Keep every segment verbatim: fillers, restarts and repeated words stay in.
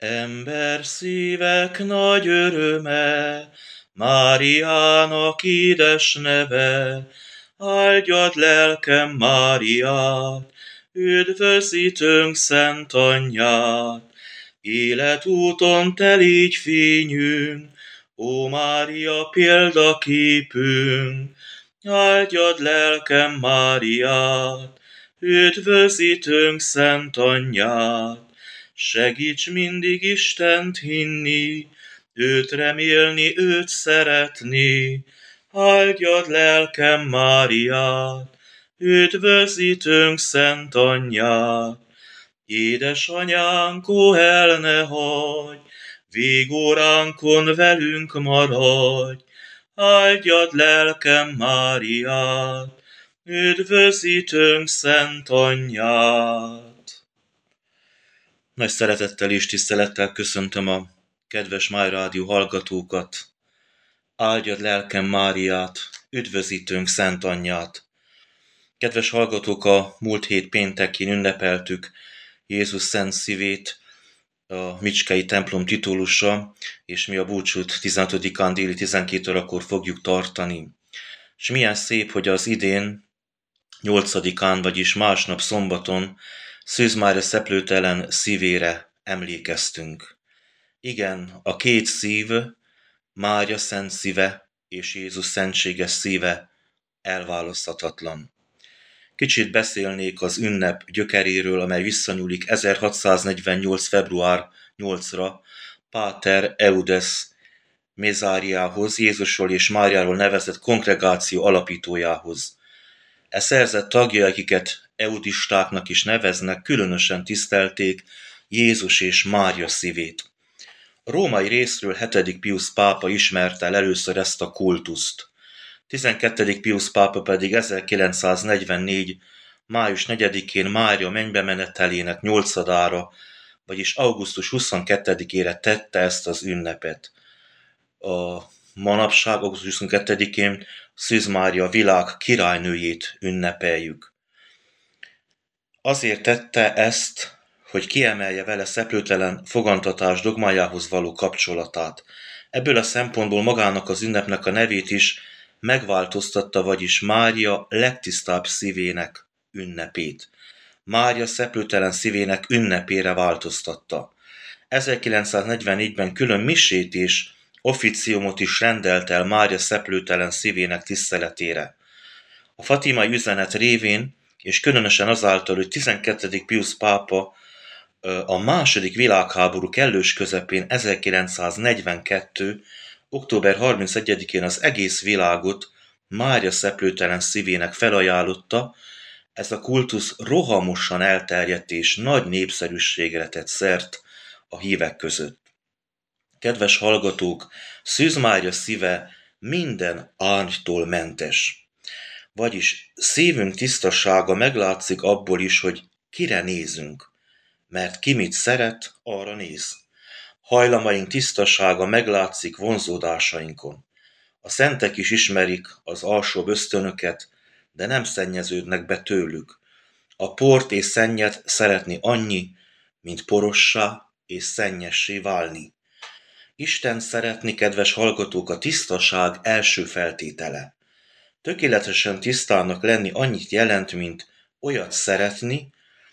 Ember szívek nagy öröme, Máriának édes neve, áldjad lelkem Máriát, üdvözítőnk szent anyját. Életúton te légy fényünk, ó Mária példaképünk, áldjad lelkem Máriát, üdvözítőnk szent anyját. Segíts mindig Istent hinni, őt remélni, őt szeretni, áldjad lelkem Máriát, üdvözítőnk szent anyját. Édesanyánk, ó el ne hagyj, végóránkon velünk maradj, áldjad lelkem Máriát, üdvözítőnk szent anyját. Nagy szeretettel és tisztelettel köszöntöm a kedves My Rádió hallgatókat. Áldjad lelkem Máriát, üdvözítőnk szent anyját. Kedves hallgatók, a múlt hét péntekén ünnepeltük Jézus szent szívét, a Micskei templom titulusa, és mi a búcsút tizenhatodikán déli tizenkét órakor fogjuk tartani. És milyen szép, hogy az idén nyolcadikán, vagyis másnap szombaton Szűz Mária szeplőtelen szívére emlékeztünk. Igen, a két szív, Mária szent szíve és Jézus szentséges szíve elválaszthatatlan. Kicsit beszélnék az ünnep gyökeréről, amely visszanyúlik ezerhatszáznegyvennyolc. február nyolcadika Páter Eudes Mézáriához, Jézusról és Máriáról nevezett kongregáció alapítójához. E szerzet tagjai, akiket eudistáknak is neveznek, különösen tisztelték Jézus és Mária szívét. A római részről hetedik Piusz pápa ismerte el először ezt a kultuszt. tizenkettedik Piusz pápa pedig ezerkilencszáznegyvennégy. május negyedikén Mária mennybe menetelének nyolcadára, vagyis augusztus huszonkettedikére tette ezt az ünnepet. A manapság augusztus huszonkettedikén Szűz Mária világ királynőjét ünnepeljük. Azért tette ezt, hogy kiemelje vele szeplőtelen fogantatás dogmájához való kapcsolatát. Ebből a szempontból magának az ünnepnek a nevét is megváltoztatta, vagyis Mária legtisztább szívének ünnepét. Mária szeplőtelen szívének ünnepére változtatta. ezerkilencszáznegyvennégyben külön misét és officiumot is rendelt el Mária szeplőtelen szívének tiszteletére. A fatimai üzenet révén, és különösen azáltal, hogy tizenkettedik Piusz pápa a második világháború kellős közepén ezerkilencszáznegyvenkettő. október harmincegyedikén az egész világot Mária szeplőtelen szívének felajánlotta, ez a kultusz rohamosan elterjedt és nagy népszerűségre tett szert a hívek között. Kedves hallgatók, Szűz Mária szíve minden árnytól mentes. Vagyis szívünk tisztasága meglátszik abból is, hogy kire nézünk, mert ki mit szeret, arra néz. Hajlamaink tisztasága meglátszik vonzódásainkon. A szentek is ismerik az alsóbb ösztönöket, de nem szennyeződnek be tőlük. A port és szennyet szeretni annyi, mint porossá és szennyessé válni. Isten szeretni, kedves hallgatók, a tisztaság első feltétele. Tökéletesen tisztának lenni annyit jelent, mint olyat szeretni,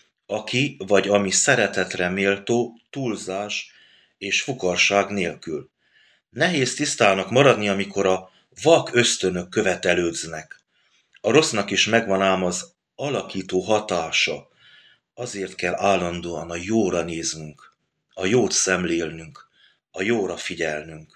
aki vagy ami szeretetre méltó, túlzás és fukarság nélkül. Nehéz tisztának maradni, amikor a vak ösztönök követelődznek. A rossznak is megvan ám az alakító hatása. Azért kell állandóan a jóra néznünk, a jót szemlélnünk, a jóra figyelnünk.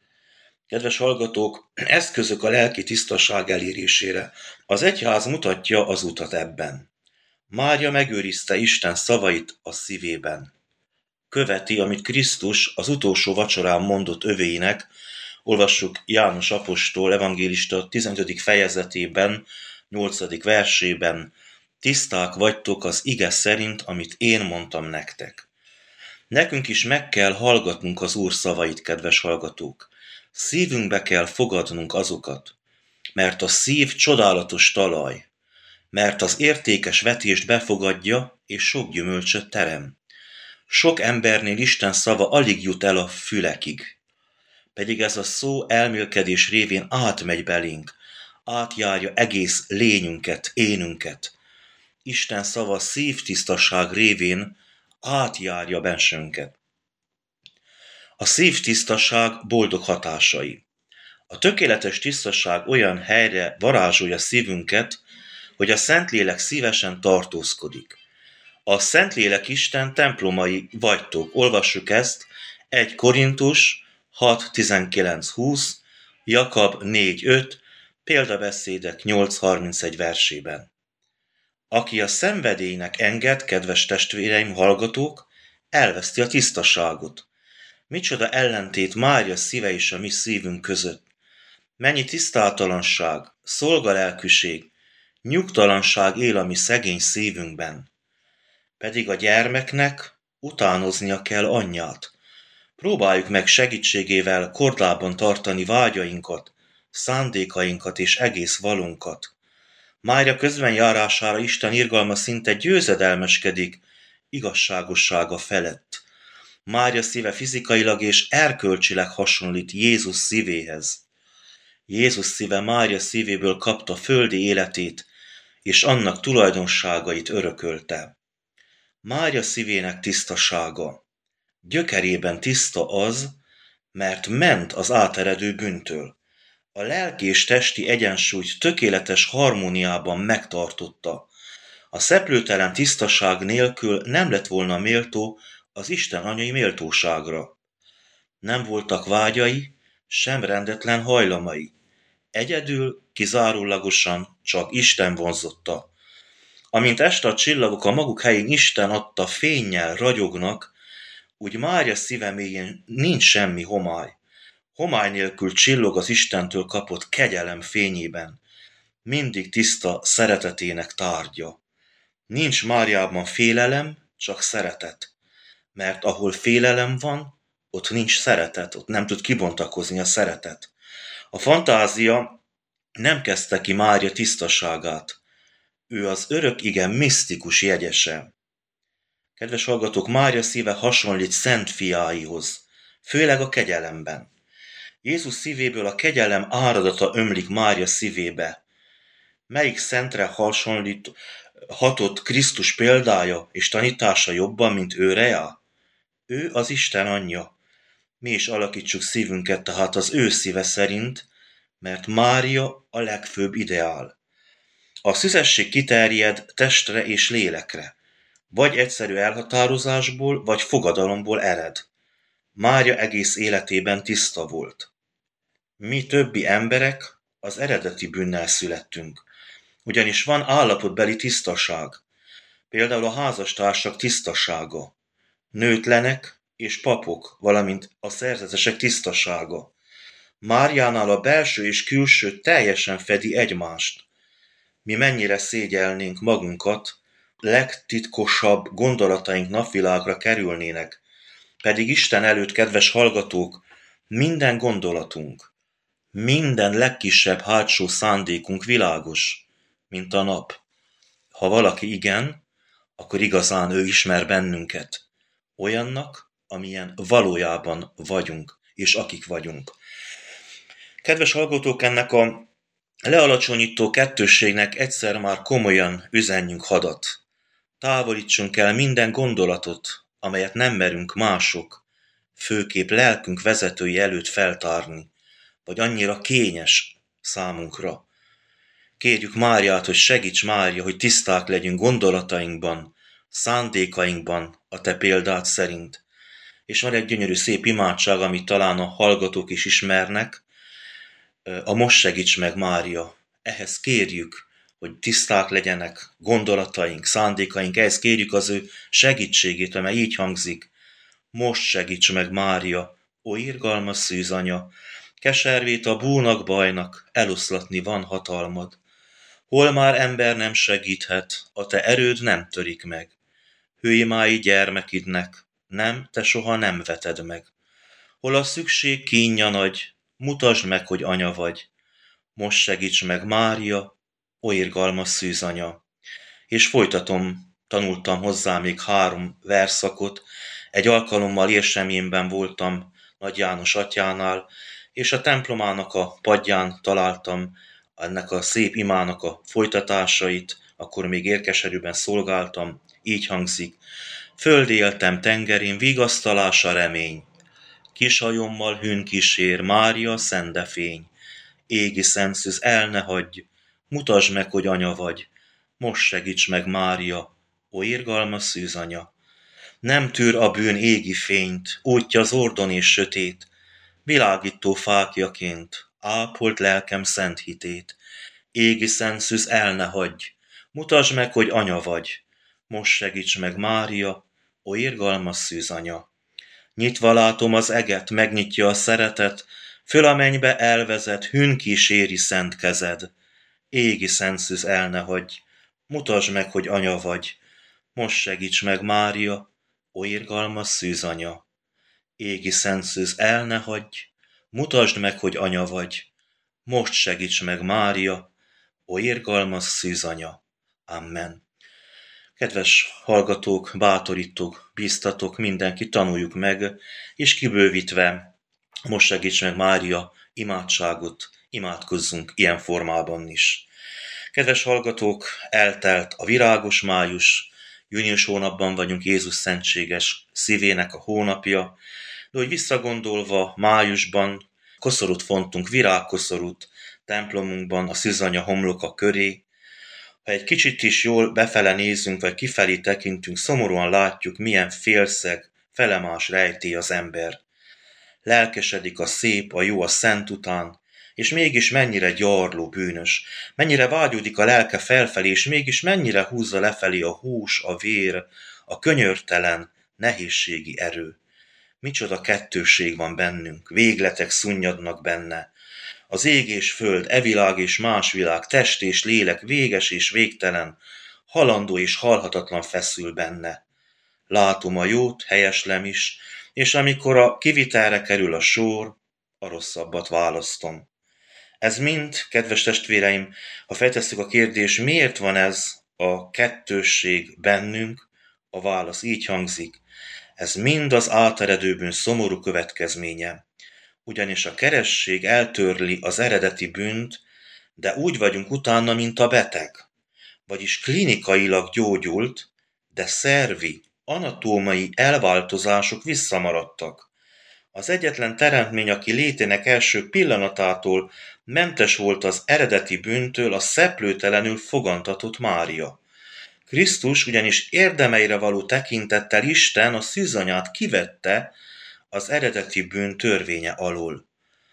Kedves hallgatók, eszközök a lelki tisztaság elérésére. Az egyház mutatja az utat ebben. Mária megőrizte Isten szavait a szívében. Követi, amit Krisztus az utolsó vacsorán mondott övéinek, olvassuk János apostol evangélista tizenötödik fejezetében, nyolcadik versében, tiszták vagytok az ige szerint, amit én mondtam nektek. Nekünk is meg kell hallgatnunk az Úr szavait, kedves hallgatók. Szívünkbe kell fogadnunk azokat, mert a szív csodálatos talaj, mert az értékes vetést befogadja, és sok gyümölcsöt terem. Sok embernél Isten szava alig jut el a fülekig. Pedig ez a szó elmélkedés révén átmegy belénk, átjárja egész lényünket, énünket. Isten szava szívtisztaság révén átjárja bensőnket. A szívtisztaság boldog hatásai. A tökéletes tisztaság olyan helyre varázsolja szívünket, hogy a Szentlélek szívesen tartózkodik. A Szentlélek Isten templomai vagytok. Olvassuk ezt egy Korintus hat tizenkilenc húsz, Jakab négy öt, Példabeszédek nyolc harmincegy versében. Aki a szenvedélynek enged, kedves testvéreim, hallgatók, elveszti a tisztaságot. Micsoda ellentét Mária szíve és a mi szívünk között. Mennyi tisztátalanság, szolgalelkűség, nyugtalanság él a mi szegény szívünkben. Pedig a gyermeknek utánoznia kell anyját. Próbáljuk meg segítségével kordában tartani vágyainkat, szándékainkat és egész valunkat. Mária közbenjárására Isten irgalma szinte győzedelmeskedik igazságossága felett. Mária szíve fizikailag és erkölcsileg hasonlít Jézus szívéhez. Jézus szíve Mária szívéből kapta földi életét, és annak tulajdonságait örökölte. Mária szívének tisztasága. Gyökerében tiszta az, mert ment az áteredő bűntől. A lelki és testi egyensúlyt tökéletes harmóniában megtartotta. A szeplőtelen tisztaság nélkül nem lett volna méltó az Isten anyai méltóságra. Nem voltak vágyai, sem rendetlen hajlamai. Egyedül, kizárólagosan csak Isten vonzotta. Amint este a csillagok a maguk helyén Isten adta fénnyel ragyognak, úgy Mária szíve mélyén nincs semmi homály. Homály nélkül csillog az Istentől kapott kegyelem fényében. Mindig tiszta szeretetének tárgya. Nincs Máriában félelem, csak szeretet. Mert ahol félelem van, ott nincs szeretet, ott nem tud kibontakozni a szeretet. A fantázia nem kezdte ki Mária tisztaságát. Ő az örök ige misztikus jegyese. Kedves hallgatók, Mária szíve hasonlít szent fiáihoz, főleg a kegyelemben. Jézus szívéből a kegyelem áradata ömlik Mária szívébe. Melyik szentre hasonlít, hatott Krisztus példája és tanítása jobban, mint őreá? Ő az Isten anyja. Mi is alakítsuk szívünket tehát az ő szíve szerint, mert Mária a legfőbb ideál. A szüzesség kiterjed testre és lélekre, vagy egyszerű elhatározásból, vagy fogadalomból ered. Mária egész életében tiszta volt. Mi többi emberek az eredeti bűnnel születtünk, ugyanis van állapotbeli tisztaság, például a házastársak tisztasága, nőtlenek és papok, valamint a szerzetesek tisztasága. Máriánál a belső és külső teljesen fedi egymást. Mi mennyire szégyelnénk magunkat, legtitkosabb gondolataink napvilágra kerülnének, pedig Isten előtt, kedves hallgatók, minden gondolatunk, minden legkisebb hátsó szándékunk világos, mint a nap. Ha valaki igen, akkor igazán ő ismer bennünket, olyannak, amilyen valójában vagyunk, és akik vagyunk. Kedves hallgatók, ennek a lealacsonyító kettősségnek egyszer már komolyan üzenjünk hadat. Távolítsunk el minden gondolatot, amelyet nem merünk mások, főképp lelkünk vezetői előtt feltárni, vagy annyira kényes számunkra. Kérjük Máriát, hogy segíts Mária, hogy tiszták legyünk gondolatainkban, szándékainkban a te példád szerint. És van egy gyönyörű szép imádság, amit talán a hallgatók is ismernek, a Most segíts meg Mária. Ehhez kérjük, hogy tiszták legyenek gondolataink, szándékaink, ehhez kérjük az ő segítségét, amely így hangzik. Most segíts meg Mária, ó irgalmas szűzanya, keservét a búnak bajnak, eloszlatni van hatalmad. Hol már ember nem segíthet, a te erőd nem törik meg. Hőimái gyermekidnek, nem, te soha nem veted meg. Hol a szükség kínja nagy, mutasd meg, hogy anya vagy. Most segíts meg Mária, ó irgalmas szűzanya. És folytatom, tanultam hozzá még három verszakot, Egy alkalommal Érsemjénben voltam Nagy János atyánál, és a templomának a padján találtam ennek a szép imának a folytatásait, akkor még érkeserűben szolgáltam, így hangzik: föld éltem tengerén, vigasztalása remény, kis hajommal hűn kísér, Mária szendefény. Égi szentszűz, el ne hagyj, mutasd meg, hogy anya vagy, most segíts meg, Mária, ó irgalmas szűzanya. Nem tűr a bűn égi fényt, útja zordon és sötét, világító fáklyaként ápolt lelkem szent hitét. Égi szentszűz, el ne hagyj, mutasd meg, hogy anya vagy, most segíts meg, Mária, ó irgalmas szűzanya. Nyitva látom az eget, megnyitja a szeretet, föl a mennybe elvezet, hűn kíséri szent kezed. Égi szentszűz, el ne hagyj, mutasd meg, hogy anya vagy, most segíts meg, Mária, ó irgalmas szűzanya. Égi szentszűz, el ne hagyj, mutasd meg, hogy anya vagy, most segíts meg, Mária, ó irgalmas szűzanya. Amen. Kedves hallgatók, bátorítok, bíztatok, mindenki tanuljuk meg, és kibővítve most segíts meg, Mária imádságot, imádkozzunk ilyen formában is. Kedves hallgatók, eltelt a virágos május, június hónapban vagyunk, Jézus szentséges szívének a hónapja, de hogy visszagondolva májusban koszorút fontunk, virágkoszorút templomunkban a szűzanya homloka köré. Ha egy kicsit is jól befele nézünk, vagy kifelé tekintünk, szomorúan látjuk, milyen félszeg, felemás rejtély az ember. Lelkesedik a szép, a jó, a szent után, és mégis mennyire gyarló, bűnös, mennyire vágyódik a lelke felfelé, és mégis mennyire húzza lefelé a hús, a vér, a könyörtelen, nehézségi erő. Micsoda kettősség van bennünk, végletek szunnyadnak benne. Az ég és föld, e világ és más világ, test és lélek, véges és végtelen, halandó és halhatatlan feszül benne. Látom a jót, helyeslem is, és amikor a kivitelre kerül a sor, a rosszabbat választom. Ez mind, kedves testvéreim, ha feltesszük a kérdést, miért van ez a kettősség bennünk, a válasz így hangzik: ez mind az áteredő bűn szomorú következménye. Ugyanis a keresztség eltörli az eredeti bűnt, de úgy vagyunk utána, mint a beteg. Vagyis klinikailag gyógyult, de szervi, anatómai elváltozások visszamaradtak. Az egyetlen teremtmény, aki létének első pillanatától mentes volt az eredeti bűntől, a szeplőtelenül fogantatott Mária. Krisztus ugyanis érdemeire való tekintettel Isten a szűzanyát kivette az eredeti bűn törvénye alól.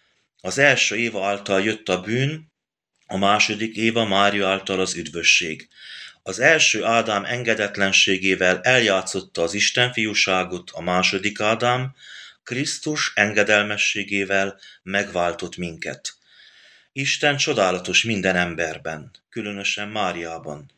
Az első Éva által jött a bűn, a második Éva Mária által az üdvösség. Az első Ádám engedetlenségével eljátszotta az Isten fiúságot, a második Ádám Krisztus engedelmességével megváltott minket. Isten csodálatos minden emberben, különösen Máriában.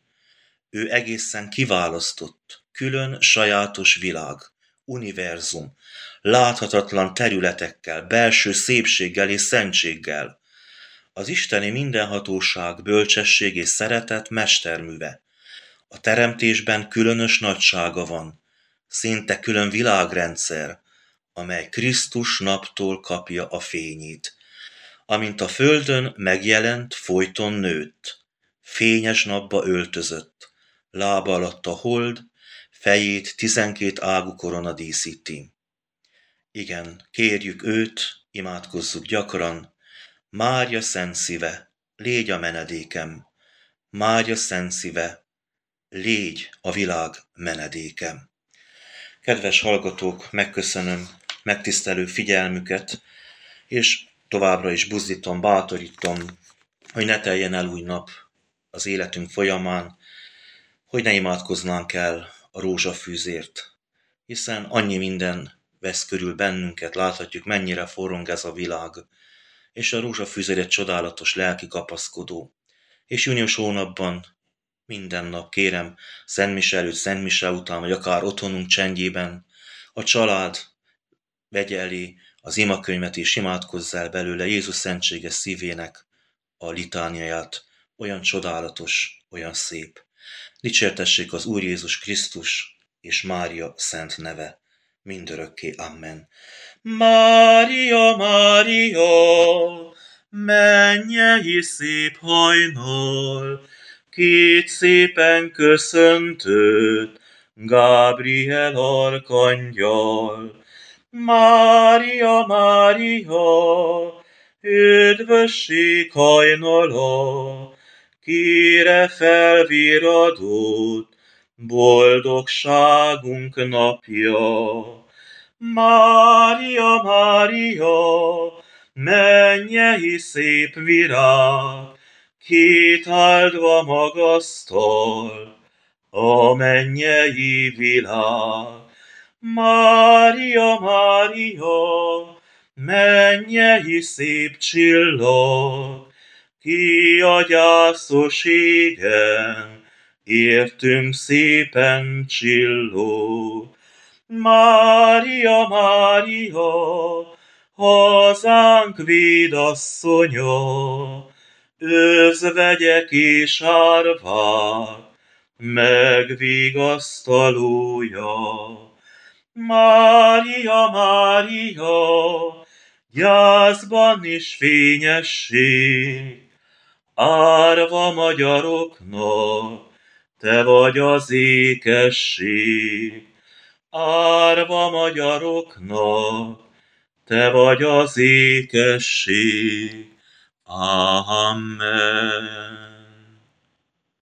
Ő egészen kiválasztott, külön sajátos világ, univerzum, láthatatlan területekkel, belső szépséggel és szentséggel. Az isteni mindenhatóság, bölcsesség és szeretet mesterműve. A teremtésben különös nagysága van, szinte külön világrendszer, amely Krisztus naptól kapja a fényét. Amint a földön megjelent, folyton nőtt, fényes napba öltözött, lába alatt a hold, fejét tizenkét ágú korona díszíti. Igen, kérjük őt, imádkozzuk gyakran: Mária szent szíve, légy a menedékem, Mária szent szíve, légy a világ menedékem. Kedves hallgatók, megköszönöm megtisztelő figyelmüket, és továbbra is buzdítom, bátorítom, hogy ne teljen el új nap az életünk folyamán, hogy ne imádkoznánk el a rózsafűzért, hiszen annyi minden vesz körül bennünket, láthatjuk, mennyire forrong ez a világ, és a rózsafűzér egy csodálatos lelki kapaszkodó. És június hónapban minden nap kérem, szentmise előtt, szentmise után, vagy akár otthonunk csendjében, a család vegye elé az imakönyvet és imádkozz el belőle Jézus szentséges szívének a litániáját, olyan csodálatos, olyan szép. Dicsértessék az Úr Jézus Krisztus és Mária szent neve. mindörökké. Amen. Mária, Mária, mennyei szép hajnal, két szépen köszöntött Gabriel arkangyal. Mária, Mária, üdvösség hajnala, kire felviradott boldogságunk napja. Mária, Mária, mennyei szép virág, két áldva magasztal a mennyei világ. Mária, Mária, mennyei szép csillag, ki a gyászos égen értünk szépen csillog. Mária, Mária, hazánk védasszonya, özvegyek és árvák megvigasztalója. Mária, Mária, gyászban is fényesség, árva magyaroknak, te vagy az ékesség. Árva magyaroknak, te vagy az ékesség. Amen.